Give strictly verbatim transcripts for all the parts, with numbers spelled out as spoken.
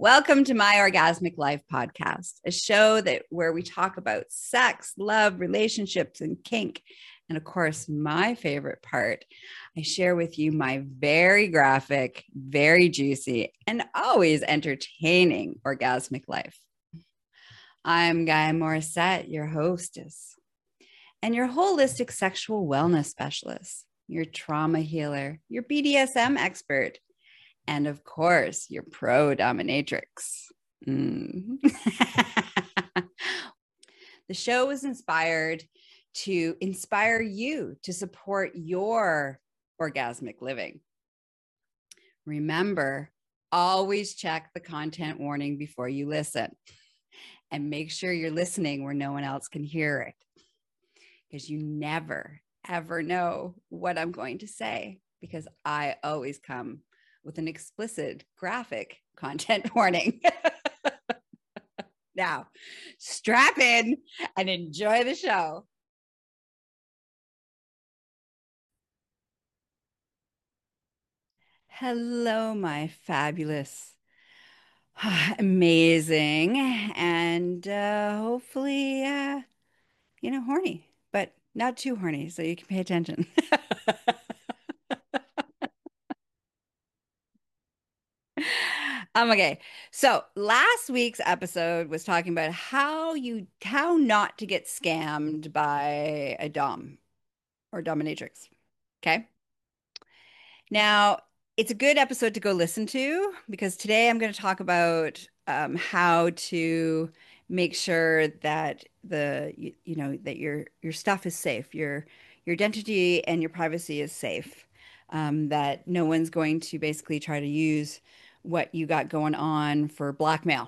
Welcome to my Orgasmic Life podcast, a show that where we talk about sex, love, relationships, and kink. And of course, my favorite part, I share with you my very graphic, very juicy, and always entertaining orgasmic life. I'm Gaia Morissette, your hostess, and your holistic sexual wellness specialist, your trauma healer, your B D S M expert, and of course, your pro dominatrix. Mm. The show was inspired to inspire you to support your orgasmic living. Remember, always check the content warning before you listen, and make sure you're listening where no one else can hear it, because you never, ever know what I'm going to say, because I always come with an explicit graphic content warning. Now, strap in and enjoy the show. Hello, my fabulous, amazing, and uh, hopefully, uh, you know, horny, but not too horny, so you can pay attention. Um, okay. So last week's episode was talking about how you how not to get scammed by a dom or dominatrix. Okay. Now, it's a good episode to go listen to, because today I'm going to talk about um, how to make sure that the you, you know that your your stuff is safe, your your identity and your privacy is safe, um, that no one's going to basically try to use what you got going on for blackmail.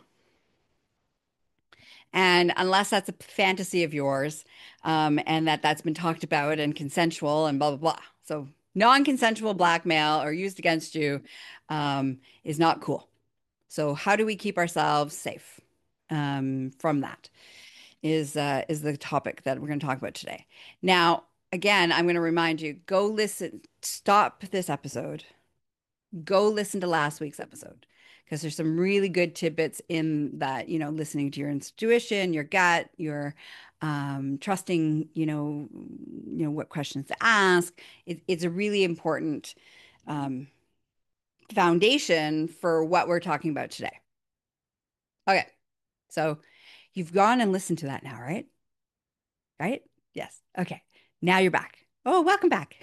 And unless that's a fantasy of yours, um, and that that's been talked about and consensual and blah, blah, blah. So non-consensual blackmail or used against you um, is not cool. So how do we keep ourselves safe um, from that is uh, is the topic that we're going to talk about today. Now, again, I'm going to remind you, go listen, stop this episode, go listen to last week's episode, because there's some really good tidbits in that, you know, listening to your intuition, your gut, your um, trusting, you know, you know, what questions to ask. It, it's a really important um, foundation for what we're talking about today. Okay. So you've gone and listened to that now, right? Right? Yes. Okay. Now you're back. Oh, welcome back.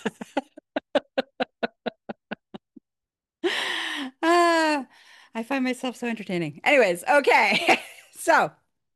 Ah, I find myself so entertaining. Anyways, okay. So,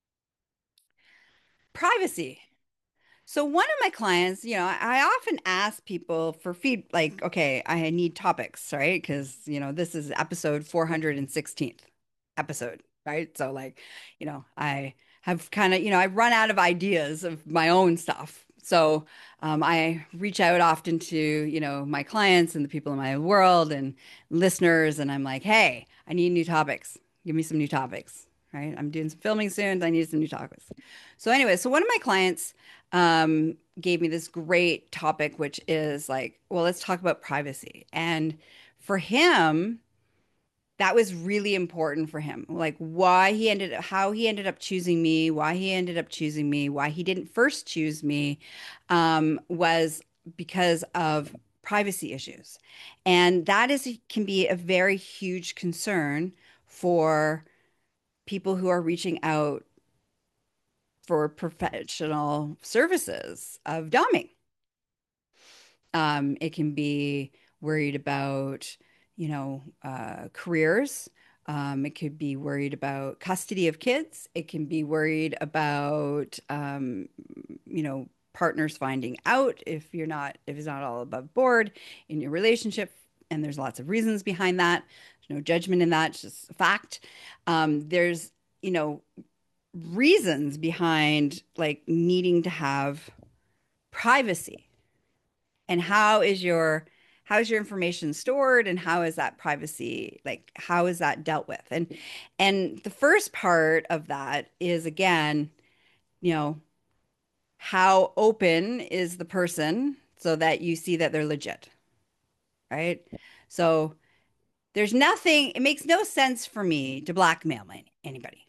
privacy. So, one of my clients, you know, I, I often ask people for feed, like, okay, I need topics, right? Because, you know, this is episode four hundred sixteenth episode, right? So, like, you know, I have kind of, you know, I run out of ideas of my own stuff. So, um, I reach out often to, you know, my clients and the people in my world and listeners, and I'm like, hey, I need new topics. Give me some new topics, right? I'm doing some filming soon. I need some new topics. So, anyway, so one of my clients um, gave me this great topic, which is like, well, let's talk about privacy. And for him, that was really important for him. Like why he ended up, how he ended up choosing me, why he ended up choosing me, why he didn't first choose me, um, was because of privacy issues. And that is can be a very huge concern for people who are reaching out for professional services of doming. Um, it can be worried about, you know, uh, careers. Um, it could be worried about custody of kids. It can be worried about, um, you know, partners finding out if you're not, if it's not all above board in your relationship. And there's lots of reasons behind that. There's no judgment in that, it's just a fact. Um, there's, you know, reasons behind like needing to have privacy, and how is your how is your information stored, and how is that privacy, like how is that dealt with? And and the first part of that is, again, you know, how open is the person so that you see that they're legit, right? So There's nothing, it makes no sense for me to blackmail any- anybody.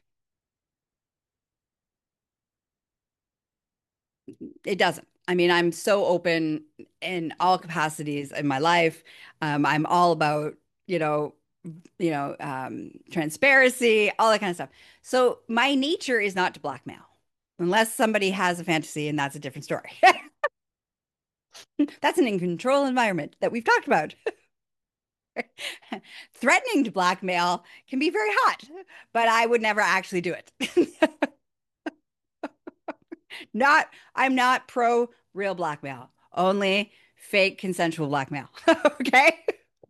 It doesn't. I mean, I'm so open in all capacities in my life. Um, I'm all about, you know, you know, um, transparency, all that kind of stuff. So my nature is not to blackmail, unless somebody has a fantasy, and that's a different story. That's an in control environment that we've talked about. Threatening to blackmail can be very hot, but I would never actually do it. Not, I'm not pro real blackmail, only fake consensual blackmail. Okay.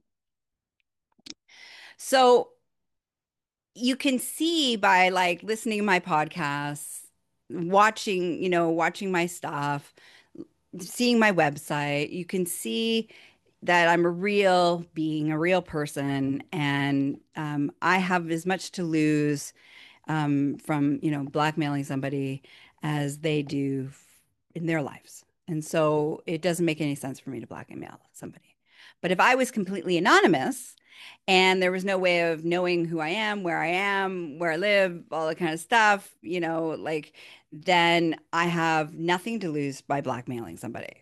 So you can see by like listening to my podcasts, watching, you know, watching my stuff, seeing my website, you can see that I'm a real being, a real person, and um, I have as much to lose um, from, you know, blackmailing somebody as they do in their lives. And so it doesn't make any sense for me to blackmail somebody. But if I was completely anonymous and there was no way of knowing who I am, where I am, where I live, all that kind of stuff, you know, like, then I have nothing to lose by blackmailing somebody.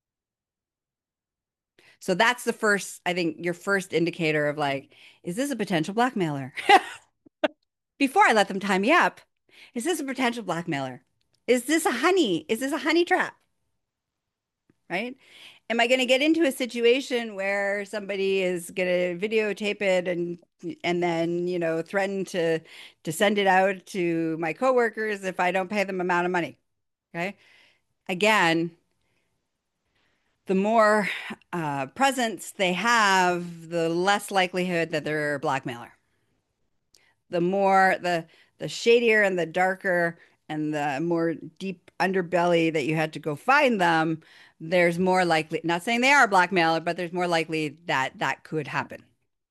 So that's the first, I think, your first indicator of like, is this a potential blackmailer? Before I let them tie me up, is this a potential blackmailer? Is this a honey? Is this a honey trap? Right? Am I going to get into a situation where somebody is going to videotape it and and then, you know, threaten to to send it out to my coworkers if I don't pay them amount of money? Okay. Again, the more uh, presence they have, the less likelihood that they're a blackmailer. The more the the shadier and the darker and the more deep underbelly that you had to go find them, there's more likely, not saying they are a blackmailer, but there's more likely that that could happen.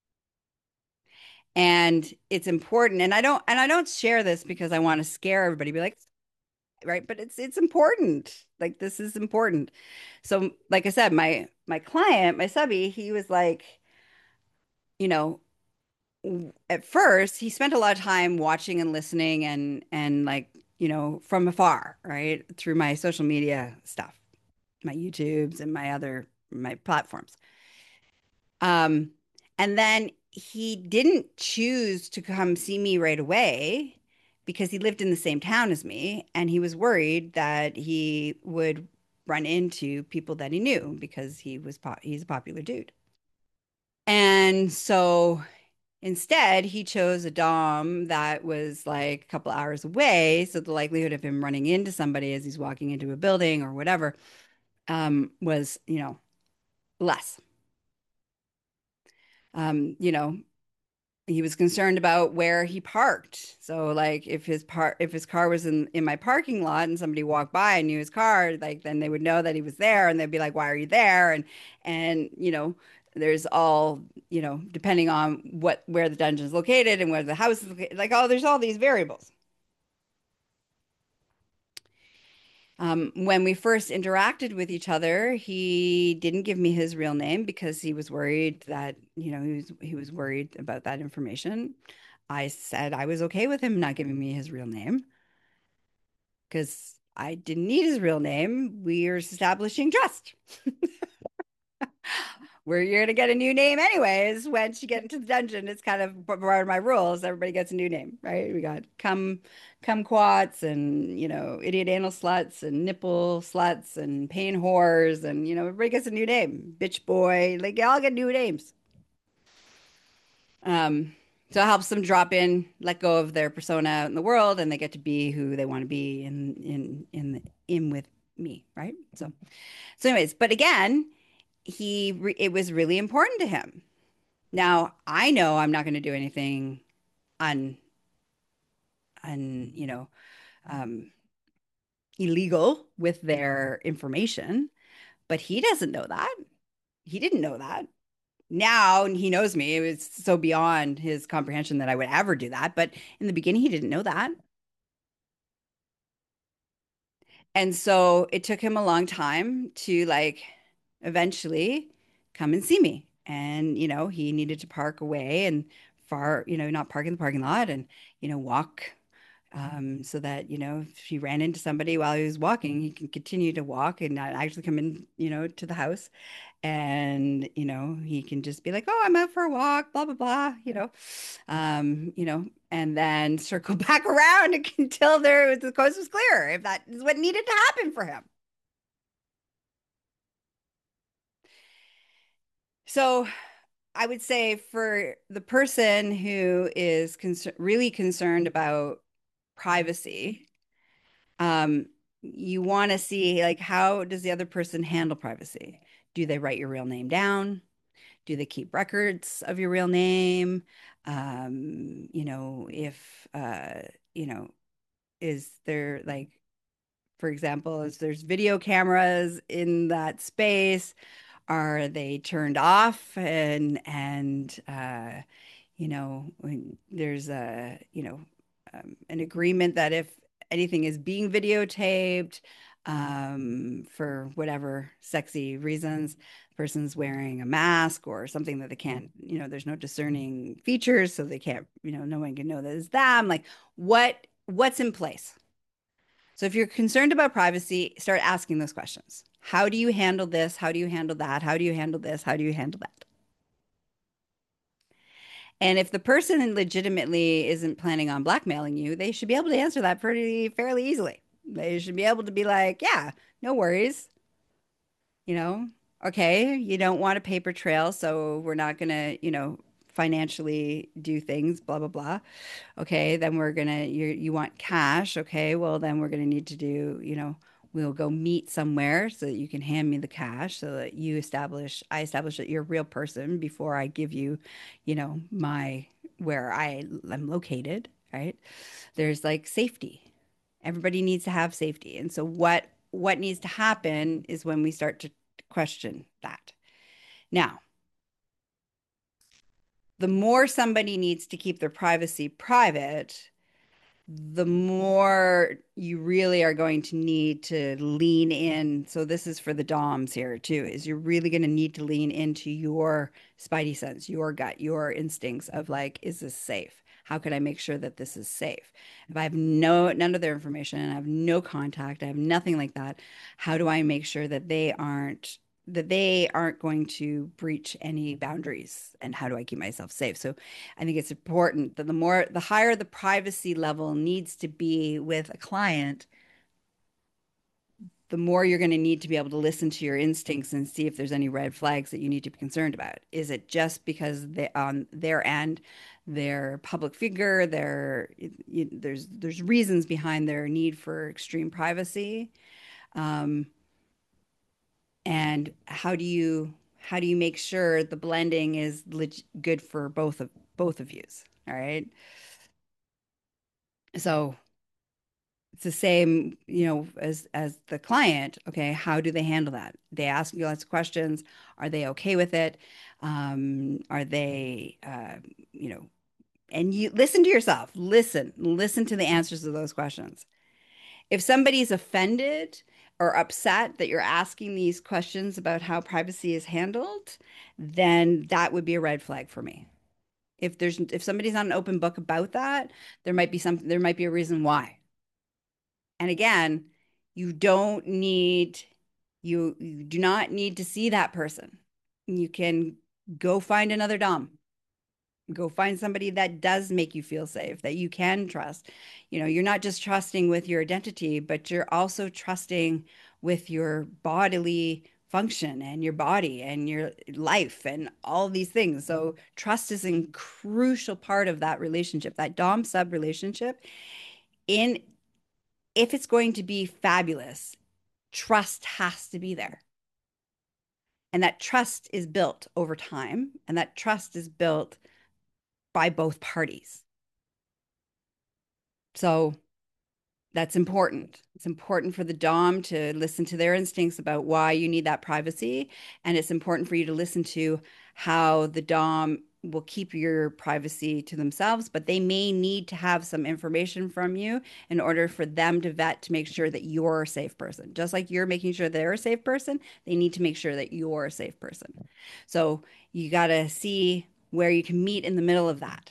And it's important. And I don't and I don't share this because I want to scare everybody, be like, right, but it's it's important. Like this is important. So like I said, my my client, my subby, he was like, you know, at first he spent a lot of time watching and listening and and like, you know, from afar, right? Through my social media stuff, my YouTubes and my other my platforms. Um, and then he didn't choose to come see me right away because he lived in the same town as me and he was worried that he would run into people that he knew because he was po he's a popular dude. And so instead, he chose a dom that was like a couple hours away, so the likelihood of him running into somebody as he's walking into a building or whatever um, was, you know, less. Um, you know, he was concerned about where he parked. So like if his par if his car was in in my parking lot and somebody walked by and knew his car, like then they would know that he was there and they'd be like, "Why are you there?" And and you know, there's all, you know, depending on what where the dungeon is located and where the house is located, like oh, there's all these variables. Um, when we first interacted with each other, he didn't give me his real name because he was worried that, you know, he was he was worried about that information. I said I was okay with him not giving me his real name because I didn't need his real name. We're establishing trust. Where you're gonna get a new name anyways. Once you get into the dungeon, it's kind of part of my rules. Everybody gets a new name, right? We got cum kumquats and you know idiot anal sluts and nipple sluts and pain whores and you know everybody gets a new name. Bitch boy, like they all get new names. Um, so it helps them drop in, let go of their persona out in the world, and they get to be who they want to be in in in in with me, right? So so anyways, but again, he re it was really important to him. Now, I know I'm not going to do anything un un, you know, um, illegal with their information, but he doesn't know that. He didn't know that. Now he knows me. It was so beyond his comprehension that I would ever do that. But in the beginning, he didn't know that. And so it took him a long time to like eventually come and see me. and you know he needed to park away and far, you know, not park in the parking lot and you know walk, um, so that you know if he ran into somebody while he was walking, he can continue to walk and not actually come in, you know, to the house, and you know he can just be like, oh, I'm out for a walk, blah blah blah, you know, um, you know, and then circle back around until there was the coast was clear, if that is what needed to happen for him. So I would say for the person who is concer really concerned about privacy, um, you want to see like how does the other person handle privacy? Do they write your real name down? Do they keep records of your real name? Um, you know, if uh, you know, is there like, for example, if there's video cameras in that space, are they turned off? And and uh, you know, when there's a, you know, um, an agreement that if anything is being videotaped, um, for whatever sexy reasons, the person's wearing a mask or something that they can't, you know, there's no discerning features, so they can't, you know, no one can know that it's them. Like what what's in place? So if you're concerned about privacy, start asking those questions. How do you handle this? How do you handle that? How do you handle this? How do you handle that? And if the person legitimately isn't planning on blackmailing you, they should be able to answer that pretty fairly easily. They should be able to be like, yeah, no worries, you know, okay, you don't want a paper trail, so we're not gonna, you know, financially do things, blah blah blah. Okay, then we're gonna you you want cash. Okay, well then we're gonna need to do, you know, we'll go meet somewhere so that you can hand me the cash so that you establish I establish that you're a real person before I give you, you know, my where I am located, right? There's like safety. Everybody needs to have safety. And so what what needs to happen is when we start to question that. Now, the more somebody needs to keep their privacy private, the more you really are going to need to lean in. So this is for the doms here too, is you're really going to need to lean into your spidey sense, your gut, your instincts of like, is this safe? How can I make sure that this is safe? If I have no none of their information and I have no contact, I have nothing like that, how do I make sure that they aren't that they aren't going to breach any boundaries, and how do I keep myself safe? So I think it's important that the more, the higher the privacy level needs to be with a client, the more you're going to need to be able to listen to your instincts and see if there's any red flags that you need to be concerned about. Is it just because they on their end, they're a public figure, they're you, there's there's reasons behind their need for extreme privacy, um, and how do you how do you make sure the blending is leg good for both of both of yous? All right. So it's the same, you know, as as the client. Okay, how do they handle that? They ask you lots of questions. Are they okay with it? Um, are they, uh, you know, and you listen to yourself. Listen, listen to the answers to those questions. If somebody's offended or upset that you're asking these questions about how privacy is handled, then that would be a red flag for me. If there's if somebody's not an open book about that, there might be some there might be a reason why. And again, you don't need you you do not need to see that person. You can go find another dom. Go find somebody that does make you feel safe, that you can trust. You know, you're not just trusting with your identity, but you're also trusting with your bodily function and your body and your life and all these things. So trust is a crucial part of that relationship, that dom sub relationship. In if it's going to be fabulous, trust has to be there. And that trust is built over time, and that trust is built by both parties. So that's important. It's important for the dom to listen to their instincts about why you need that privacy. And it's important for you to listen to how the dom will keep your privacy to themselves, but they may need to have some information from you in order for them to vet to make sure that you're a safe person. Just like you're making sure they're a safe person, they need to make sure that you're a safe person. So you got to see where you can meet in the middle of that.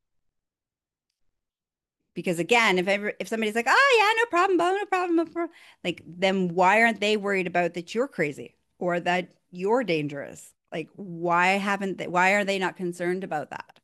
Because again, if ever if somebody's like, "Oh yeah, no problem, Bo, no problem, no problem," like then why aren't they worried about that you're crazy or that you're dangerous? Like why haven't they, why are they not concerned about that?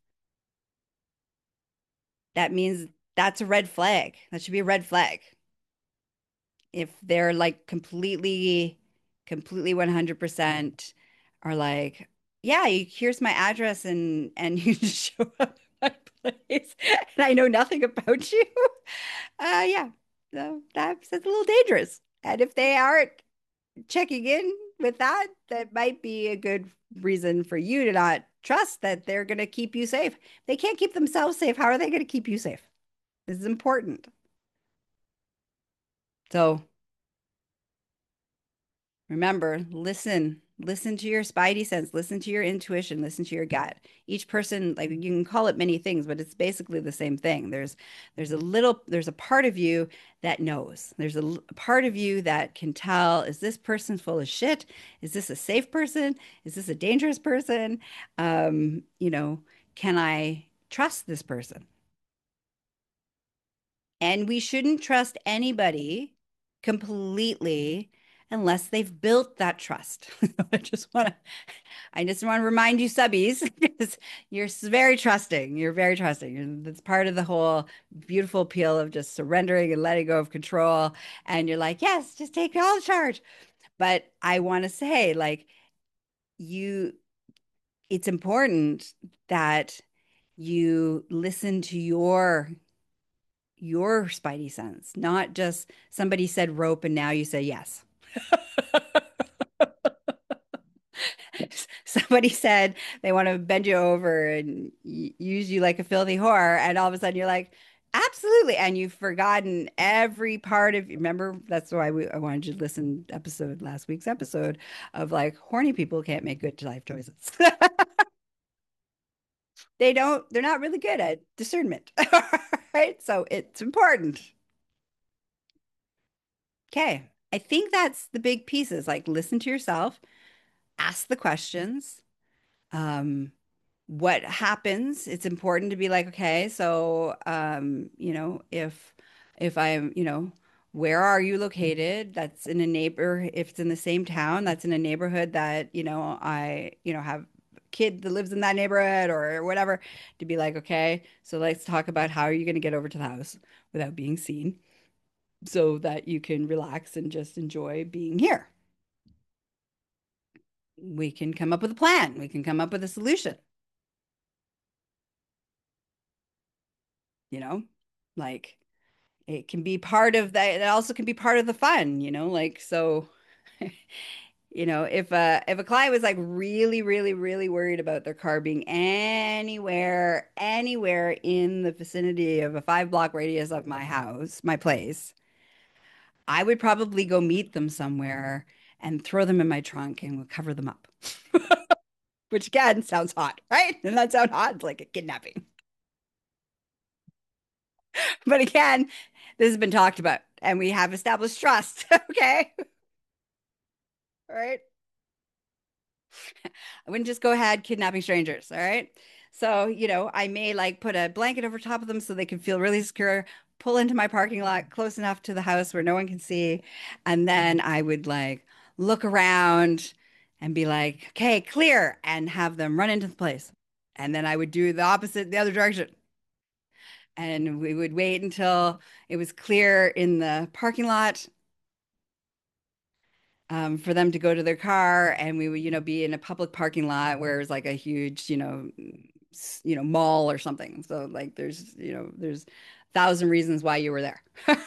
That means that's a red flag. That should be a red flag. If they're like completely, completely one hundred percent are like, yeah, you, here's my address and and you just show up at my place and I know nothing about you. Uh yeah. So that's, that's a little dangerous. And if they aren't checking in with that, that might be a good reason for you to not trust that they're going to keep you safe. They can't keep themselves safe. How are they going to keep you safe? This is important. So remember, listen, listen to your spidey sense, listen to your intuition, listen to your gut. Each person, like you can call it many things, but it's basically the same thing. There's there's a little there's a part of you that knows. There's a, l- a part of you that can tell, is this person full of shit? Is this a safe person? Is this a dangerous person? Um, you know, can I trust this person? And we shouldn't trust anybody completely unless they've built that trust. I just want to I just want to remind you subbies because you're s- very trusting. You're very trusting. And that's part of the whole beautiful appeal of just surrendering and letting go of control. And you're like, yes, just take all the charge. But I want to say, like, you, it's important that you listen to your your spidey sense, not just somebody said rope and now you say yes. Somebody said they want to bend you over and use you like a filthy whore, and all of a sudden you're like, absolutely. And you've forgotten every part of, remember, that's why we, I wanted you to listen to episode, last week's episode of like horny people can't make good life choices. They don't, they're not really good at discernment. Right? So it's important. Okay. I think that's the big pieces like listen to yourself, ask the questions. Um, what happens? It's important to be like, okay, so um, you know, if if I'm, you know, where are you located? That's in a neighbor, if it's in the same town, that's in a neighborhood that, you know, I, you know, have a kid that lives in that neighborhood or whatever, to be like, okay, so let's talk about how are you going to get over to the house without being seen so that you can relax and just enjoy being here. We can come up with a plan. We can come up with a solution, you know? Like it can be part of that. It also can be part of the fun, you know? Like so, you know, if a if a client was like really, really, really worried about their car being anywhere, anywhere in the vicinity of a five block radius of my house, my place, I would probably go meet them somewhere and throw them in my trunk and we'll cover them up. Which again sounds hot, right? Doesn't that sound hot? It's like a kidnapping. But again, this has been talked about and we have established trust. Okay. All right. I wouldn't just go ahead kidnapping strangers. All right. So, you know, I may like put a blanket over top of them so they can feel really secure, pull into my parking lot close enough to the house where no one can see. And then I would like look around and be like, okay, clear, and have them run into the place. And then I would do the opposite, the other direction. And we would wait until it was clear in the parking lot um, for them to go to their car, and we would, you know, be in a public parking lot where it was like a huge, you know, s- you know, mall or something. So like, there's, you know, there's a thousand reasons why you were there,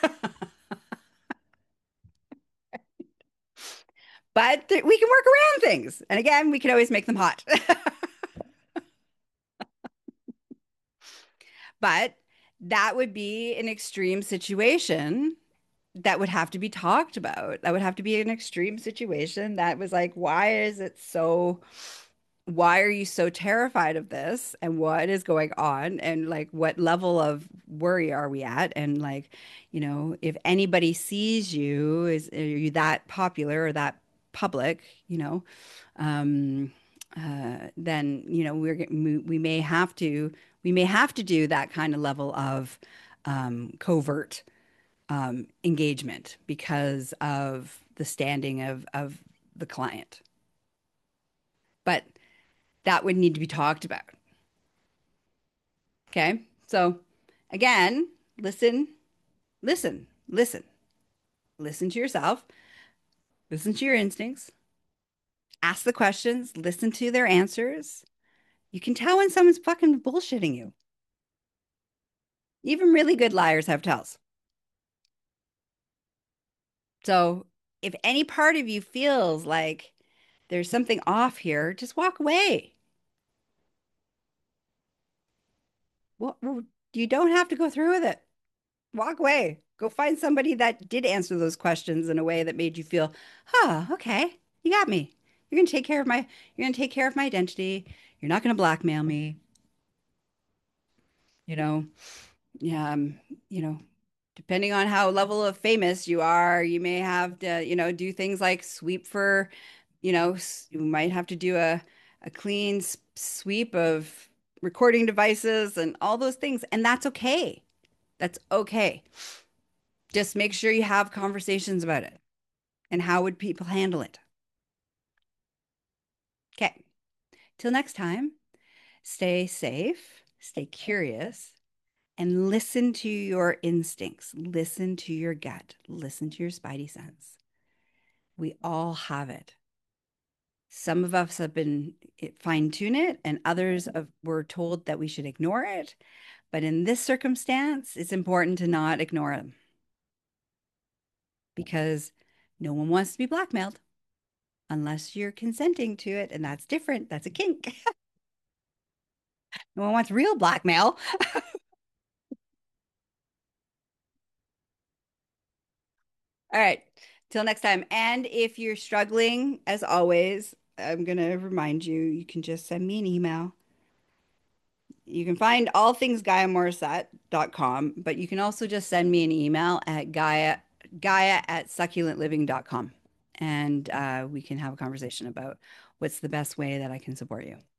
but th we can work around things. And again, we can always make them hot. But that would be an extreme situation that would have to be talked about. That would have to be an extreme situation that was like, why is it so, why are you so terrified of this? And what is going on? And like, what level of worry are we at? And like, you know, if anybody sees you, is are you that popular or that public, you know? Um, uh, then you know we're g- we, we may have to we may have to do that kind of level of um, covert um, engagement because of the standing of of the client. But that would need to be talked about. Okay. So again, listen, listen, listen, listen to yourself, listen to your instincts, ask the questions, listen to their answers. You can tell when someone's fucking bullshitting you. Even really good liars have tells. So if any part of you feels like there's something off here, just walk away. Well, you don't have to go through with it. Walk away. Go find somebody that did answer those questions in a way that made you feel, oh, okay, you got me. You're gonna take care of my, you're gonna take care of my identity. You're not gonna blackmail me. You know, yeah, um, you know, depending on how level of famous you are, you may have to, you know, do things like sweep for, you know, s- you might have to do a a clean s- sweep of recording devices and all those things, and that's okay. That's okay. Just make sure you have conversations about it. And how would people handle it? Okay. Till next time, stay safe, stay curious, and listen to your instincts. Listen to your gut. Listen to your spidey sense. We all have it. Some of us have been fine tune it, and others have, were told that we should ignore it. But in this circumstance, it's important to not ignore them because no one wants to be blackmailed unless you're consenting to it. And that's different. That's a kink. No one wants real blackmail. All right. Till next time. And if you're struggling, as always, I'm going to remind you, you can just send me an email. You can find all things gaia morissette dot com, but you can also just send me an email at gaia, gaia at succulent living dot com. And uh, we can have a conversation about what's the best way that I can support you.